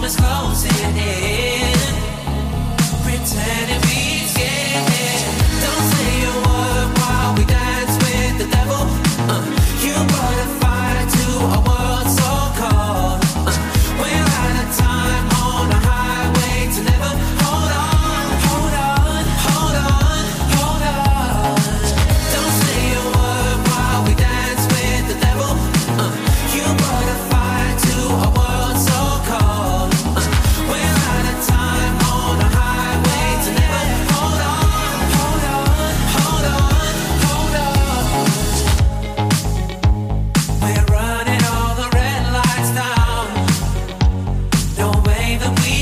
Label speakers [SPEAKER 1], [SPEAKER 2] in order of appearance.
[SPEAKER 1] is closing in, pretending we scared. Don't say a word while we dance with the devil. You brought a fire to a world so cold. We're out of time on a highway to never. Hold on, hold on, hold on, hold on. Don't say a word while we dance with the devil. You brought a fire to a world so cold. We're out of time on a highway to never. Hold on, hold on, hold on, hold on. We're running all the red lights down. No way that we